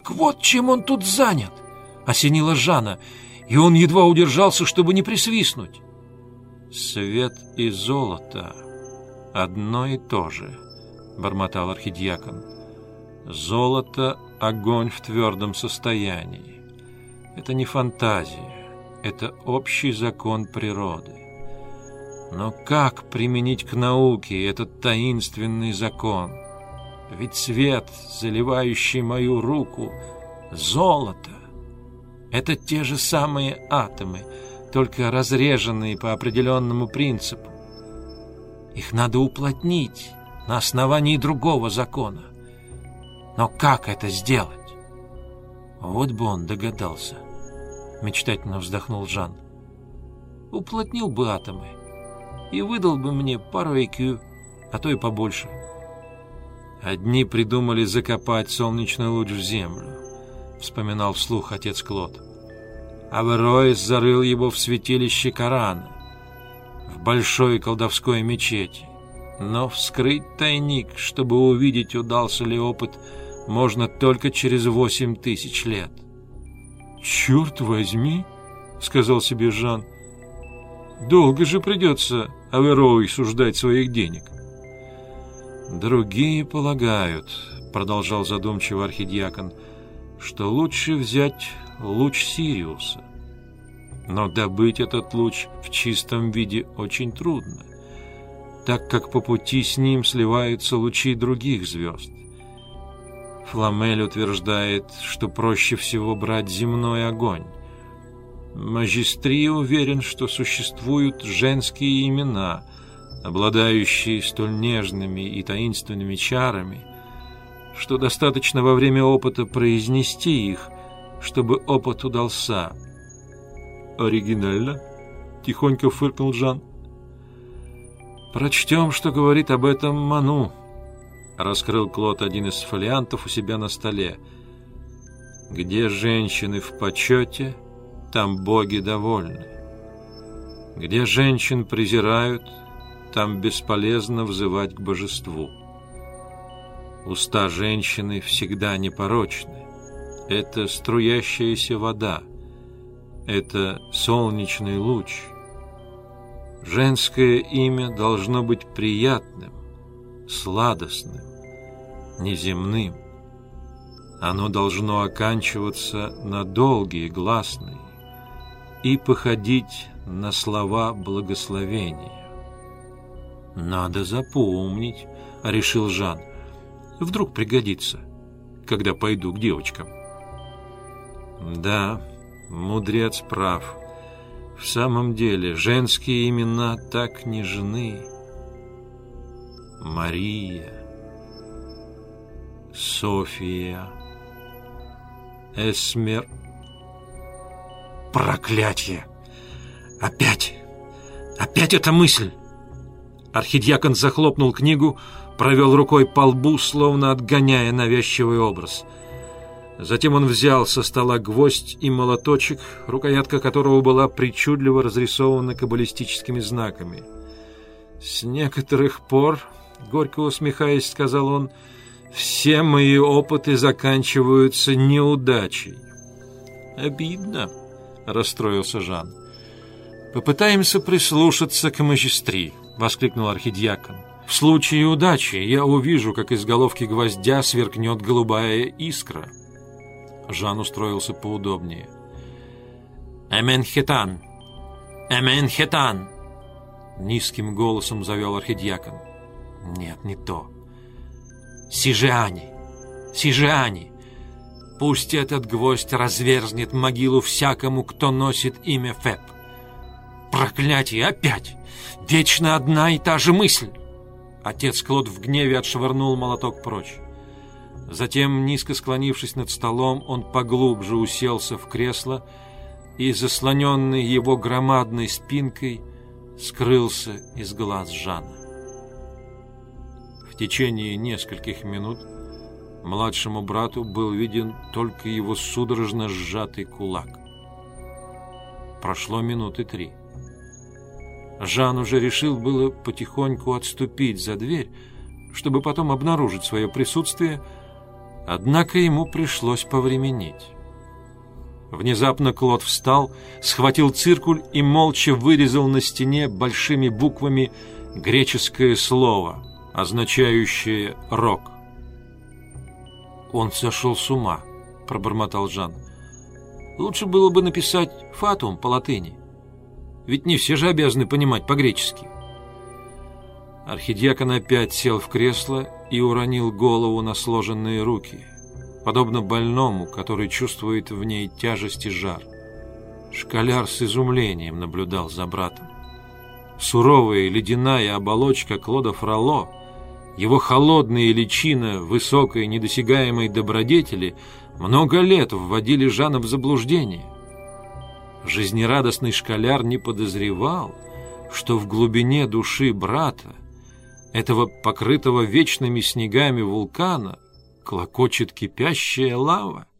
Так вот чем он тут занят, осенила Жана, и он едва удержался, чтобы не присвистнуть. Свет и золото одно и то же, бормотал архидиакон. Золото — огонь в твердом состоянии. Это не фантазия, это общий закон природы. Но как применить к науке этот таинственный закон? Ведь свет, заливающий мою руку, золото — это те же самые атомы, только разреженные по определенному принципу. Их надо уплотнить на основании другого закона. Но как это сделать? Вот бы он догадался, мечтательно вздохнул Жан. Уплотнил бы атомы и выдал бы мне пару IQ, а то и побольше. Одни придумали закопать солнечный луч в землю, вспоминал вслух отец Клод. Авероис зарыл его в святилище Корана, в большой колдовской мечети. Но вскрыть тайник, чтобы увидеть, удался ли опыт, можно только через 8000 лет. «Черт возьми!» — сказал себе Жан. «Долго же придется Авероису ждать своих денег». «Другие полагают, — продолжал задумчиво архидиакон, — что лучше взять луч Сириуса. Но добыть этот луч в чистом виде очень трудно, так как по пути с ним сливаются лучи других звезд. Фламель утверждает, что проще всего брать земной огонь. Магистрий уверен, что существуют женские имена, обладающие столь нежными и таинственными чарами, что достаточно во время опыта произнести их, чтобы опыт удался. «Оригинально?» — тихонько фыркнул Жан. «Прочтем, что говорит об этом Ману», — раскрыл Клод один из фолиантов у себя на столе. «Где женщины в почете, там боги довольны. Где женщин презирают, там бесполезно взывать к божеству. Уста женщины всегда непорочны. Это струящаяся вода, это солнечный луч. Женское имя должно быть приятным, сладостным, неземным. Оно должно оканчиваться на долгие гласные и походить на слова благословения». «Надо запомнить», — решил Жан. «Вдруг пригодится, когда пойду к девочкам». Да, мудрец прав. В самом деле, женские имена так нежны. Мария, София, Эсмер... Проклятье! Опять эта мысль! Архидиакон захлопнул книгу, провел рукой по лбу, словно отгоняя навязчивый образ. Затем он взял со стола гвоздь и молоточек, рукоятка которого была причудливо разрисована каббалистическими знаками. «С некоторых пор, — горько усмехаясь, сказал он, — все мои опыты заканчиваются неудачей». «Обидно», — расстроился Жан. «Попытаемся прислушаться к магистрии», — воскликнул архидиакон. «В случае удачи я увижу, как из головки гвоздя сверкнет голубая искра». Жан устроился поудобнее. «Эменхетан! Эменхетан!» Низким голосом завел архидиакон. «Нет, не то. Сижиани! Сижиани! Пусть этот гвоздь разверзнет могилу всякому, кто носит имя Феб. Проклятие! Опять! Вечно одна и та же мысль!» Отец Клод в гневе отшвырнул молоток прочь. Затем, низко склонившись над столом, он поглубже уселся в кресло и, заслоненный его громадной спинкой, скрылся из глаз Жана. В течение нескольких минут младшему брату был виден только его судорожно сжатый кулак. Прошло минуты 3. Жан уже решил было потихоньку отступить за дверь, чтобы потом обнаружить свое присутствие, Однако ему пришлось повременить. Внезапно Клод встал, схватил циркуль и молча вырезал на стене большими буквами греческое слово, означающее «рок». «Он сошел с ума», — пробормотал Жан. «Лучше было бы написать «фатум» по латыни. Ведь не все же обязаны понимать по-гречески». Архидиакон опять сел в кресло и уронил голову на сложенные руки, подобно больному, который чувствует в ней тяжесть и жар. Школяр с изумлением наблюдал за братом. Суровая ледяная оболочка Клода Фролло, его холодная личина высокой недосягаемой добродетели много лет вводили Жана в заблуждение. Жизнерадостный школяр не подозревал, что в глубине души брата, этого покрытого вечными снегами вулкана, клокочет кипящая лава.